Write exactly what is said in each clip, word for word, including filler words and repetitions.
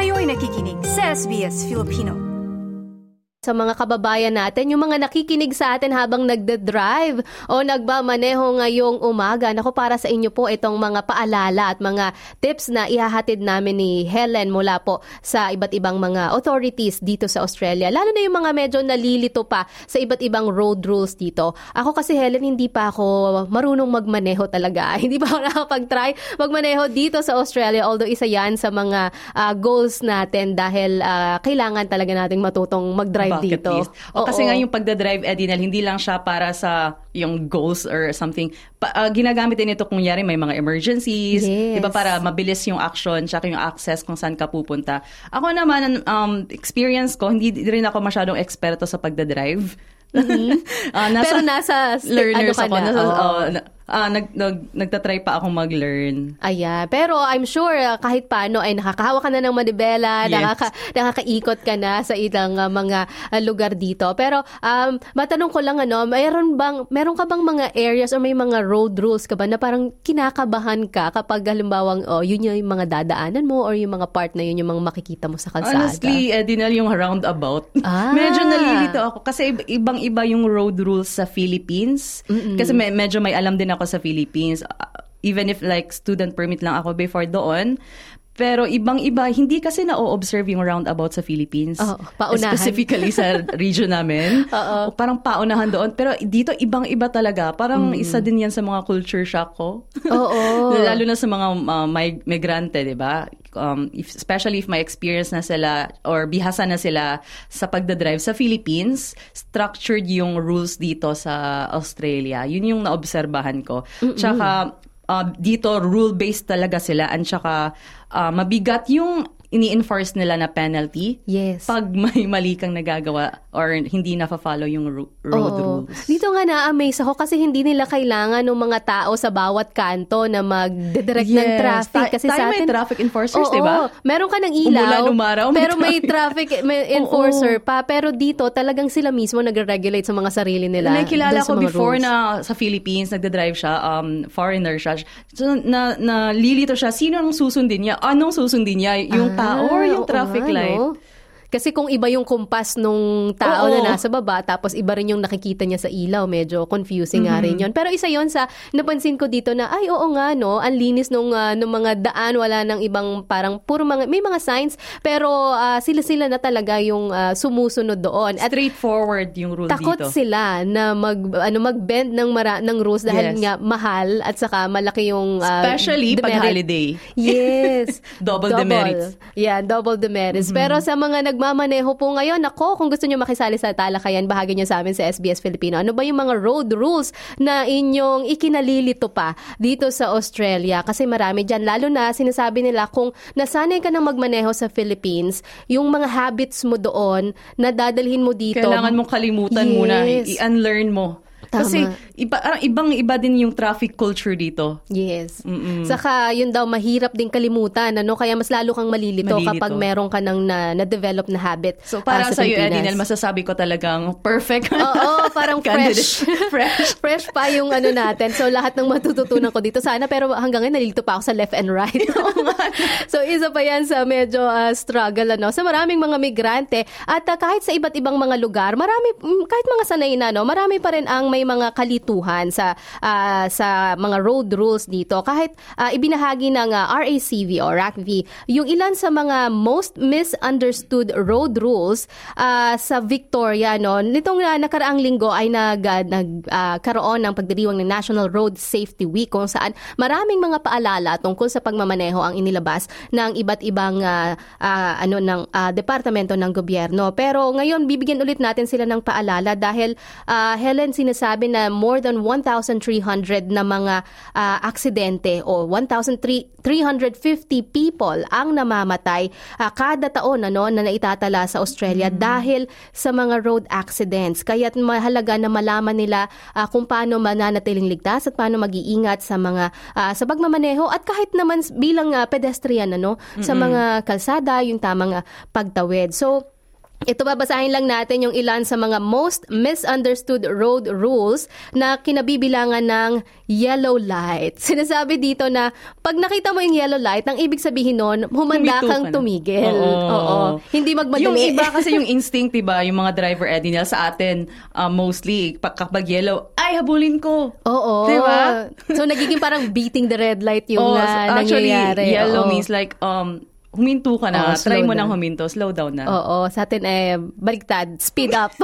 Kayo'y nakikinig sa S B S Filipino. Sa mga kababayan natin, yung mga nakikinig sa atin habang nagde-drive o nagmamaneho ngayong umaga. Naku, para sa inyo po itong mga paalala at mga tips na ihahatid namin ni Helen mula po sa iba't ibang mga authorities dito sa Australia. Lalo na yung mga medyo nalilito pa sa iba't ibang road rules dito. Ako kasi, Helen, hindi pa ako marunong magmaneho talaga. Hindi pa ako nakapag-try magmaneho dito sa Australia, although isa yan sa mga uh, goals natin dahil uh, kailangan talaga nating matutong mag-drive bucket dito. list. O, kasi nga yung pagdadrive, Edinel, hindi lang siya para sa yung goals or something. Pa, uh, ginagamit din ito kung yari may mga emergencies, yes. Diba, para mabilis yung action tsaka yung access kung saan ka pupunta. Ako naman, um, experience ko, hindi rin ako masyadong eksperto sa pagdadrive. Mm-hmm. uh, nasa, Pero nasa learners ano ka ako. na? Nasa, oh. uh, uh, nag, nag, nagtatry pa akong mag-learn. Ayan. Pero I'm sure uh, kahit paano ay nakakahawa ka na ng manibela, yes. nakaka, nakakaikot ka na sa ilang uh, mga uh, lugar dito. Pero um, matanong ko lang, ano, mayroon bang, meron ka bang mga areas o may mga road rules ka ba na parang kinakabahan ka kapag halimbawang oh, yun yung mga dadaanan mo or yung mga part na yun yung mga makikita mo sa kalsada? Honestly, Edinel, yung roundabout. Ah. Medyo nalilito ako kasi ibang iba yung road rules sa Philippines. Mm-mm. Kasi me- medyo may alam din ako sa Philippines. Uh, even if like student permit lang ako before doon. Pero ibang-iba, hindi kasi na-o-observe yung roundabout sa Philippines. Oh, paunahan. Specifically sa region namin. Oo. Parang paunahan doon. Pero dito, ibang-iba talaga. Parang mm. isa din yan sa mga culture shock ko. Oo. Lalo na sa mga uh, mig- migrante, di ba? Um, if, especially if may experience na sila or bihasa na sila sa pagdadrive sa Philippines, structured yung rules dito sa Australia. Yun yung naobserbahan ko. Mm-mm. Tsaka, uh, dito, rule-based talaga sila. And tsaka, uh, mabigat yung ini-enforce nila na penalty. Yes. Pag may mali kang nagagawa or hindi na-follow yung ro- road Oo. rules. Dito nga na-amaze ako kasi hindi nila kailangan ng mga tao sa bawat kanto na mag-direct yes. ng traffic. Ta- kasi tayo sa atin, may traffic enforcers, oo, diba? Meron ka ng ilaw. Umulan, umaraw, may pero may traffic may enforcer oo. pa. Pero dito, talagang sila mismo nagre-regulate sa mga sarili nila. May kilala ko before rules. na sa Philippines, nagda-drive siya, um, foreigner siya. So, na, na lilito siya, sino ang susundin niya? Anong susundin niya? Yung ah, tao or yung traffic nga, light? No? Kasi kung iba yung kumpas nung tao Oo. na nasa baba, tapos iba rin yung nakikita niya sa ilaw, medyo confusing mm-hmm. nga rin yun. Pero isa yon sa napansin ko dito na, ay oo nga no, ang linis nung, uh, nung mga daan, wala nang ibang parang puro mga, may mga signs, pero uh, sila-sila na talaga yung uh, sumusunod doon. At straightforward yung rule takot dito. Takot sila na mag, ano, mag-bend ng, mara, ng rules dahil yes. nga mahal at saka malaki yung uh, especially demerit. pag holiday. Yes. double, double demerits. Yeah, double demerits. Mm-hmm. Pero sa mga nagmamaneho po ngayon, ako, kung gusto nyo makisali sa talakayan, bahagi nyo sa amin sa S B S Filipino. Ano ba yung mga road rules na inyong ikinalilito pa dito sa Australia? Kasi marami dyan. Lalo na, sinasabi nila, kung nasanay ka na magmaneho sa Philippines, yung mga habits mo doon, na dadalhin mo dito. Kailangan mong kalimutan yes. muna. I-unlearn mo. Tama. Kasi iba, ibang-iba din yung traffic culture dito. Yes. Mm-mm. Saka yun daw, mahirap din kalimutan. Ano? Kaya mas lalo kang malilito, malilito. kapag meron ka ng na, na-develop na habit. So para uh, sa sa'yo, Pilipinas. Edinel, masasabi ko talagang perfect. Oo, parang fresh. fresh. Fresh pa yung ano natin. So lahat ng matututunan ko dito sana, pero hanggang ngayon nalilito pa ako sa left and right. So isa pa yan sa medyo uh, struggle. Ano? Sa maraming mga migrante at uh, kahit sa iba't ibang mga lugar, marami, kahit mga sanay na, no, marami pa rin ang may mga kalituhan sa uh, sa mga road rules dito. Kahit uh, ibinahagi ng uh, R A C V o R A C V yung ilan sa mga most misunderstood road rules uh, sa Victoria, no. Nitong uh, nakaraang linggo ay nag uh, nagkaroon uh, ng pagdiriwang ng National Road Safety Week kung saan maraming mga paalala tungkol sa pagmamaneho ang inilabas ng iba't ibang uh, uh, ano ng uh, departamento ng gobyerno. Pero ngayon bibigyan ulit natin sila ng paalala dahil uh, Helen, sinasabi na more than one thousand three hundred na mga uh, aksidente o one thousand three hundred fifty people ang namamatay uh, kada taon ano, na naitatala sa Australia mm-hmm. dahil sa mga road accidents. Kaya't mahalaga na malaman nila uh, kung paano mananatiling ligtas at paano mag-iingat sa mga uh, sa pagmamaneho at kahit naman bilang uh, pedestrian ano, mm-hmm. sa mga kalsada, yung tamang uh, pagtawid. So Ito, babasahin lang natin yung ilan sa mga most misunderstood road rules na kinabibilangan ng yellow light. Sinasabi dito na pag nakita mo yung yellow light, ang ibig sabihin nun, humanda Humito kang ka na. tumigil. Oo. Oo. Hindi magmadali. Yung iba kasi yung instinct, diba? Yung mga driver, Eddie, nila sa atin, uh, mostly, pag- kapag yellow, ay, habulin ko. Oo. Diba? So, nagiging parang beating the red light yung Oh, uh, actually, nangyayari. yellow Oo. means like, um, huminto ka na. Oo, slow Try mo down. nang huminto. Slow down na. Oo, sa atin eh baliktad, speed up.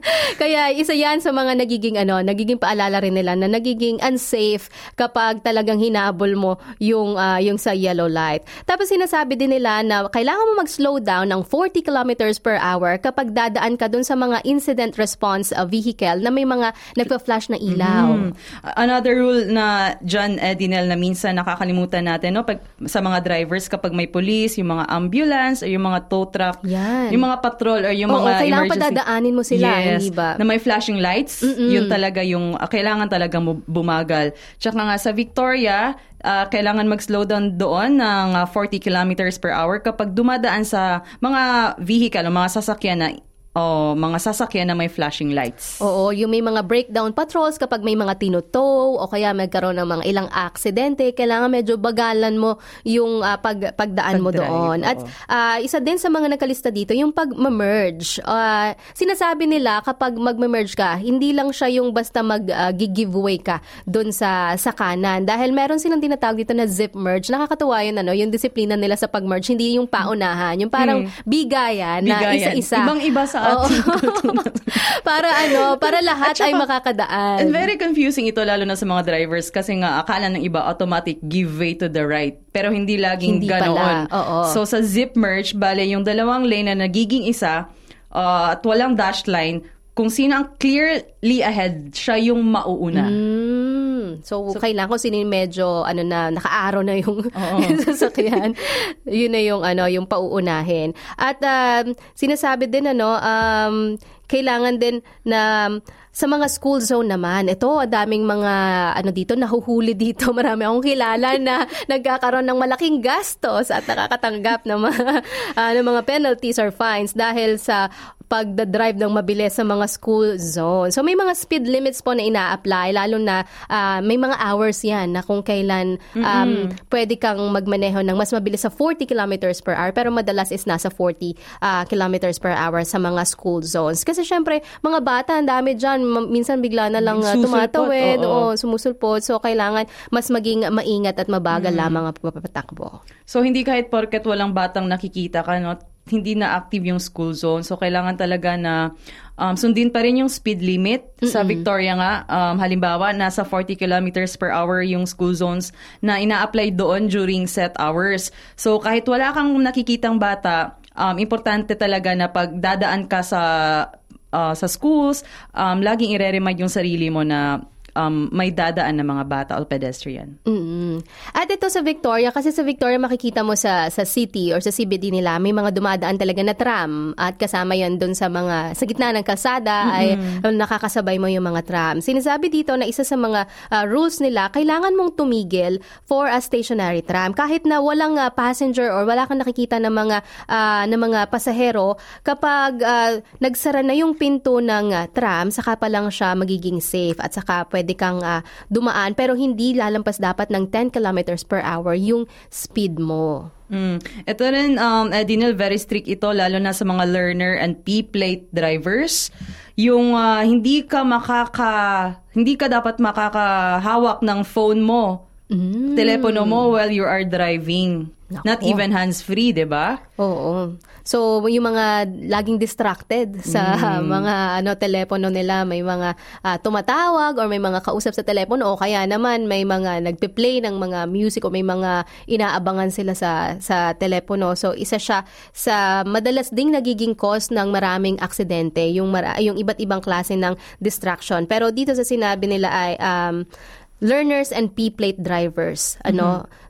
Kaya isa 'yan sa mga nagiging ano, nagiging paalala rin nila na nagiging unsafe kapag talagang hinabol mo yung ah, yung sa yellow light. Tapos sinasabi din nila na kailangan mo mag-slow down ng forty kilometers per hour kapag dadaan ka dun sa mga incident response uh, vehicle na may mga nagpa-flash na ilaw. Mm. Another rule na John Edinel na minsan nakakalimutan natin, no, pag sa mga drivers kapag may police, yung mga ambulance, o yung mga tow truck, Yan. yung mga patrol, or yung Oo, mga kailangan emergency. pa dadaanin mo sila, yes, hindi ba? Na may flashing lights, yun talaga yung, uh, kailangan talaga mo bumagal. Tsaka nga sa Victoria, uh, kailangan mag-slow down doon ng uh, forty kilometers per hour kapag dumadaan sa mga vehicle, o mga sasakyan na o mga sasakyan na may flashing lights. Oo, yung may mga breakdown patrols kapag may mga tinutow o kaya magkaroon ng mga ilang aksidente, kailangan medyo bagalan mo yung uh, pag, pagdaan mo Pag-drive, doon. oo. At uh, isa din sa mga nakalista dito, yung pag-merge. Uh, sinasabi nila kapag mag-merge ka, hindi lang siya yung basta mag-giveaway uh, ka doon sa, sa kanan. Dahil meron silang tinatawag dito na zip merge. Nakakatuwa yun, ano, yung disiplina nila sa pag-merge, hindi yung paunahan. Yung parang Hmm. bigayan, na Bigayan. isa-isa. Ibang-iba sa ating kultura. para ano, para lahat At saka, ay makakadaan. And very confusing ito lalo na sa mga drivers kasi nga akala ng iba automatic give way to the right. Pero hindi laging Hindi ganoon. pala, oo. So sa zip merge, bale yung dalawang lane na nagiging isa uh, at walang dash line, kung sino ang clearly ahead, siya yung mauuna. Mm. So, kailangan ko sino yung medyo ano na nakaaraw na yung, yung sasakyan. Yun na yung ano, yung pauunahin. At um, sinasabi din ano, um, kailangan din na sa mga school zone naman, ito, daming mga, ano dito, nahuhuli dito. Marami akong kilala na nagkakaroon ng malaking gastos at nakakatanggap ng mga, uh, ng mga penalties or fines dahil sa pagdadrive ng mabilis sa mga school zone. So, may mga speed limits po na ina-apply, lalo na uh, may mga hours yan na kung kailan um, mm-hmm. pwede kang magmaneho ng mas mabilis sa forty kilometers per hour, pero madalas is nasa forty uh, kilometers per hour sa mga school zones. Kasi syempre, mga bata, ang dami dyan, minsan bigla na lang uh, tumatawid o sumusulpot. So, kailangan mas maging maingat at mabagal mm. lamang ang pagpapatakbo. So, hindi kahit porket walang batang nakikita ka, no, hindi na active yung school zone. So, kailangan talaga na um, sundin pa rin yung speed limit. Mm-mm. Sa Victoria nga, um, halimbawa, nasa forty kilometers per hour yung school zones na ina-apply doon during set hours. So, kahit wala kang nakikitang bata, um, importante talaga na pag dadaan ka sa Uh, sa schools, um, laging i-remind yung sarili mo na um, may dadaan na mga bata o pedestrian. Mm-hmm. At ito sa Victoria, kasi sa Victoria makikita mo sa sa city or sa C B D nila, may mga dumadaan talaga na tram at kasama yan dun sa mga, sa gitna ng kalsada mm-hmm. ay nakakasabay mo yung mga tram. Sinasabi dito na isa sa mga uh, rules nila, kailangan mong tumigil for a stationary tram. Kahit na walang uh, passenger or wala kang nakikita ng mga, uh, ng mga pasahero, kapag uh, nagsara na yung pinto ng uh, tram, saka pa lang siya magiging safe at saka pwede kang uh, dumaan, pero hindi lalampas dapat ng ten kilometers per hour yung speed mo. Mm. Ito rin, um, Edinel, very strict ito, lalo na sa mga learner and P-plate drivers. Yung uh, hindi ka makaka, hindi ka dapat makakahawak ng phone mo, mm. telepono mo while you are driving. Naku. Not even hands-free, di ba? Oo. So, yung mga laging distracted sa mm. mga ano telepono nila, may mga uh, tumatawag or may mga kausap sa telepono o kaya naman may mga nagpe-play ng mga music o may mga inaabangan sila sa sa telepono. So, isa siya sa madalas ding nagiging cause ng maraming aksidente, yung, mara- yung iba't ibang klase ng distraction. Pero dito sa sinabi nila ay um, learners and P-plate drivers. Ano? Mm-hmm. So,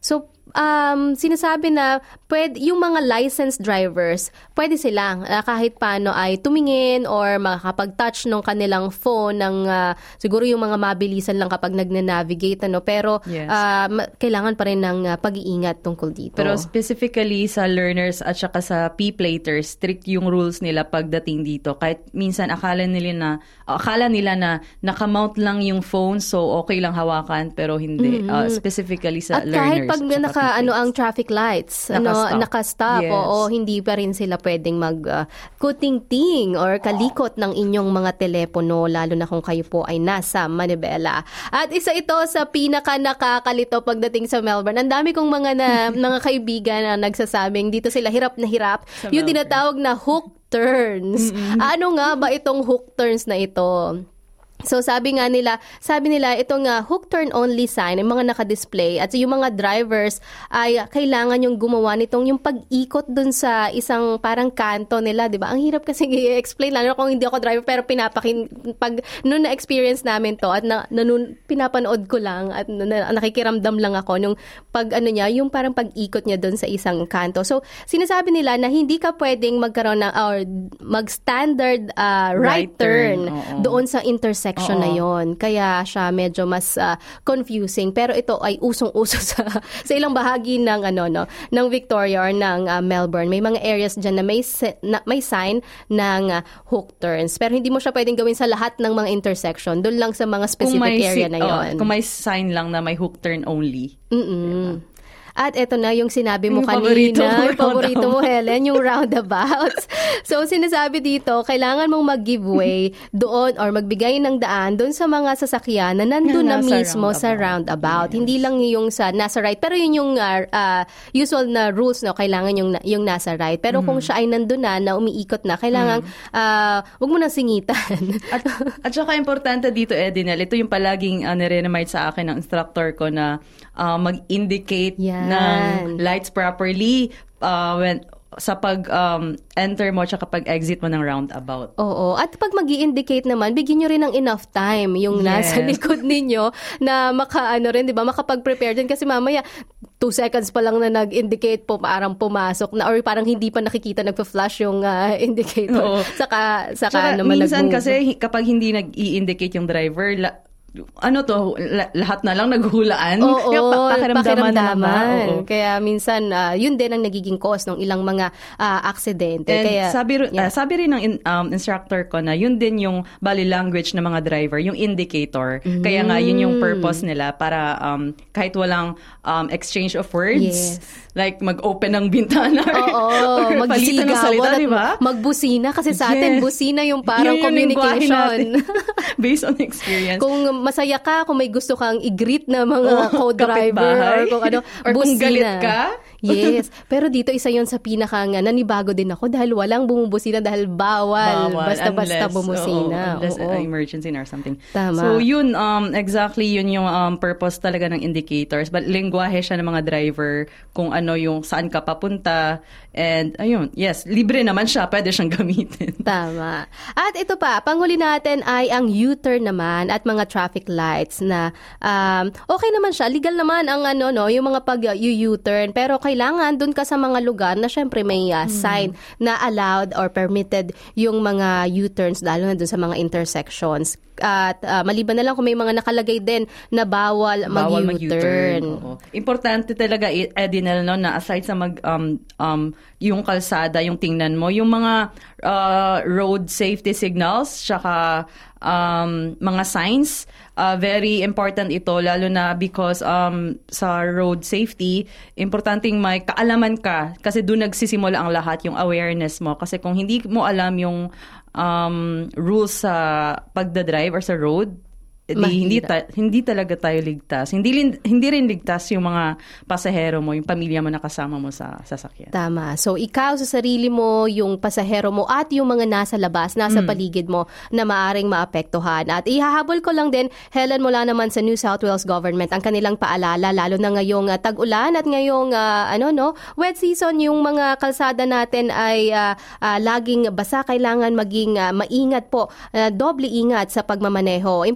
um, sinasabi na pwede, yung mga licensed drivers, pwede silang uh, kahit paano ay tumingin or makakapag-touch ng kanilang phone ng uh, siguro yung mga mabilisan lang kapag nagne-navigate. Ano? Pero yes. uh, kailangan pa rin ng uh, pag-iingat tungkol dito. Pero specifically sa learners at saka sa P-platers, strict yung rules nila pagdating dito. Kahit minsan akala nila na, akala nila na nakamount lang yung phone, so okay lang hawakan, pero hindi. Mm-hmm. Uh, specifically sa at learners. Kahit pag naka, ano, ang traffic lights, naka-stop, ano, naka-stop yes. oo, hindi pa rin sila pwedeng mag uh, kuting-ting or kalikot ng inyong mga telepono, lalo na kung kayo po ay nasa Manibela. At isa ito sa pinaka nakakalito pagdating sa Melbourne. Ang dami kong mga na, mga kaibigan na nagsasabing dito sila hirap na hirap. Sa yung Melbourne. tinatawag na hook turns. Mm-hmm. Ano nga ba itong hook turns na ito? So sabi nga nila, sabi nila itong uh, hook turn only sign, yung mga naka-display at yung mga drivers ay uh, kailangan yung gumawa nitong yung pag-ikot dun sa isang parang kanto nila, 'di ba? Ang hirap kasi i-explain lalo kung hindi ako driver pero pinapakin pag noon na experience namin to at na, nanun, pinapanood ko lang at na, na, nakikiramdam lang ako nung pag ano niya, yung parang pag-ikot niya dun sa isang kanto. So sinasabi nila na hindi ka pwedeng magkaroon ng or mag-standard uh, right, right turn, turn doon sa intersection section na yon. Kaya siya medyo mas uh, confusing, pero ito ay usong-uso sa sa ilang bahagi ng ano no ng Victoria or ng uh, Melbourne. May mga areas diyan na may na, may sign ng uh, hook turns, pero hindi mo siya pwedeng gawin sa lahat ng mga intersection. Doon lang sa mga specific area si- na yon. Oh, kung may sign lang na may hook turn only. Mm. Yeah. At eto na yung sinabi mo yung kanina, paborito mo, yung paborito mo, Helen, yung roundabouts. So, sinasabi dito, kailangan mong mag-giveaway doon or magbigay ng daan doon sa mga sasakyan na nandun na, na mismo roundabout. Sa roundabout. Yes. Hindi lang yung sa nasa right, pero yun yung uh, uh, usual na rules, no? Kailangan yung, yung nasa right. Pero mm. kung siya ay nandun na, na umiikot na, kailangan, mm. uh, wag mo nang singitan. at, at saka importante dito, Edinel, ito yung palaging uh, nire-remind sa akin ng instructor ko na uh, mag-indicate yeah. ng lights properly uh, when sa pag um, enter mo tsaka pag exit mo ng roundabout. Oo. At pag magi-indicate naman, bigyan nyo rin ng enough time yung yes. nasa likod ninyo na maka ano rin, 'di ba? Makapag-prepare din kasi mamaya two seconds pa lang na nag-indicate po parang pumasok na or parang hindi pa nakikita nagpa-flash yung uh, indicator. Oo. Saka saka tsaka naman minsan nag-move. kasi kapag hindi nag-i-indicate yung driver, la- ano to, lahat na lang naghulaan. Oo, yung pakiramdaman. pakiramdaman. Kaya minsan, uh, yun din ang nagiging cause ng ilang mga uh, aksidente. And Kaya, sabi, yeah. uh, sabi rin ng in, um, instructor ko na yun din yung body language ng mga driver, yung indicator. Mm. Kaya nga, yun yung purpose nila para um, kahit walang um, exchange of words, yes. like mag-open ng bintana or, or palitan ng salita, di ba? Magbusina. Kasi sa atin, yes. busina yung parang yun, communication. Based on experience. Kung masaya ka, kung may gusto kang i-greet na mga oh, co-driver or kung ano, or busina. Kung galit ka. Yes. Pero dito isa yon sa pinaka nga, nanibago din ako dahil walang bumubusina dahil bawal. bawal basta-basta unless, bumusina. Oo, unless oo. Uh, emergency or something. Tama. So yun, um, exactly yun yung um, purpose talaga ng indicators. But lingwahe siya ng mga driver kung ano yung saan ka papunta. And ayun, yes, libre naman siya. Pwede siyang gamitin. Tama. At ito pa, panghuli natin ay ang U-turn naman at mga traffic lights na um, okay naman siya. Legal naman ang ano, no, yung mga pag-U-turn. Pero kailangan dun ka sa mga lugar na syempre may uh, sign hmm. na allowed or permitted yung mga U-turns lalo na dun sa mga intersections. At uh, maliban na lang kung may mga nakalagay din na bawal, bawal mag-U-turn. mag-U-turn. Importante talaga, Edinel, no, na aside sa mag um, um, yung kalsada, yung tingnan mo, yung mga uh, road safety signals, tsaka um, mga signs, uh, very important ito, lalo na because um, sa road safety, importanteng may kaalaman ka kasi doon nagsisimula ang lahat, yung awareness mo. Kasi kung hindi mo alam yung um, rules sa pagdadrive or sa road, Di, hindi ta- hindi talaga tayo ligtas. Hindi hindi rin ligtas yung mga pasahero mo, yung pamilya mo na kasama mo sa sasakyan. Tama. So ikaw sa sarili mo, yung pasahero mo at yung mga nasa labas, nasa mm. paligid mo na maaring maapektuhan. At ihahabol ko lang din, Helen, mula naman sa New South Wales government ang kanilang paalala lalo na ngayong uh, tag-ulan at ngayong uh, ano no, wet season, yung mga kalsada natin ay uh, uh, laging basa, kailangan maging uh, maingat po, uh, doble ingat sa pagmamaneho. Importante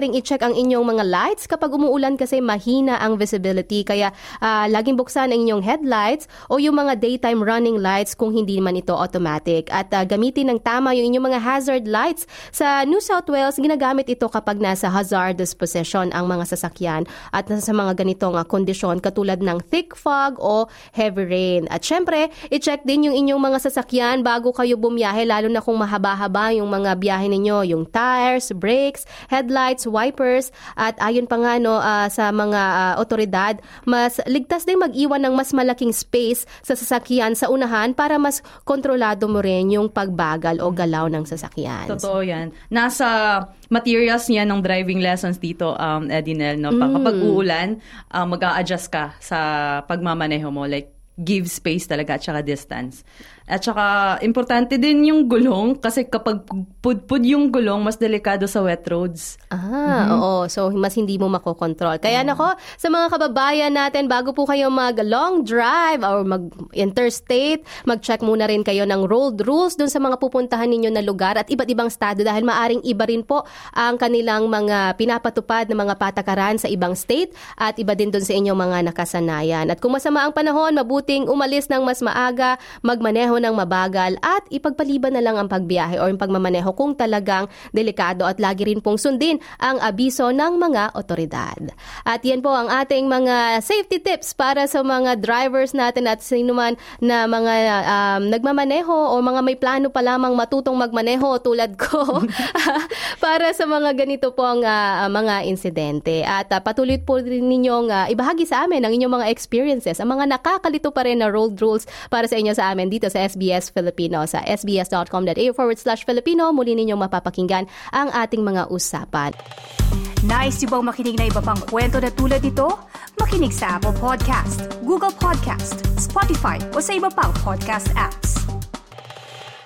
ring i-check ang inyong mga lights. Kapag umuulan kasi mahina ang visibility, kaya uh, laging buksan ang inyong headlights o yung mga daytime running lights kung hindi man ito automatic. At uh, gamitin ng tama yung inyong mga hazard lights. Sa New South Wales, ginagamit ito kapag nasa hazardous position ang mga sasakyan at nasa mga ganitong uh, kondisyon katulad ng thick fog o heavy rain. At syempre, i-check din yung inyong mga sasakyan bago kayo bumiyahe, lalo na kung mahaba-haba yung mga biyahe ninyo, yung tires, brakes, headlights, wipers, at ayon pa nga no, uh, sa mga uh, otoridad, mas ligtas din mag-iwan ng mas malaking space sa sasakyan sa unahan para mas kontrolado mo rin yung pagbagal o galaw ng sasakyan. Totoo yan. Nasa materials niya ng driving lessons dito, um, Edinel, no? Mm. Kapag uulan, uh, mag-a-adjust ka sa pagmamaneho mo, like give space talaga at saka distance. At saka, importante din yung gulong kasi kapag pudpud yung gulong, mas delikado sa wet roads. Ah, mm-hmm. oo. So, mas hindi mo makokontrol. Kaya mm-hmm. nako, sa mga kababayan natin, bago po kayo mag-long drive or mag-interstate, mag-check muna rin kayo ng road rules dun sa mga pupuntahan ninyo na lugar at iba't ibang estado dahil maaring iba rin po ang kanilang mga pinapatupad na mga patakaran sa ibang state at iba din dun sa inyong mga nakasanayan. At kung masama ang panahon, mabuting umalis ng mas maaga, magmaneho ng mabagal at ipagpaliban na lang ang pagbiyahe o yung pagmamaneho kung talagang delikado at lagi rin pong sundin ang abiso ng mga otoridad. At yan po ang ating mga safety tips para sa mga drivers natin at sino man na mga um, nagmamaneho o mga may plano pa lamang matutong magmaneho tulad ko para sa mga ganito pong uh, mga insidente. At uh, patuloy po rin ninyong uh, ibahagi sa amin ang inyong mga experiences, ang mga nakakalito pa rin na road rules para sa inyo sa amin dito sa S B S Filipino. Sa sbs.com.au forward slash Filipino, muli ninyong mapapakinggan ang ating mga usapan. Nice yung bang makinig na iba pang kwento na tulad ito? Makinig sa Apple Podcast, Google Podcast, Spotify o sa iba pang podcast apps.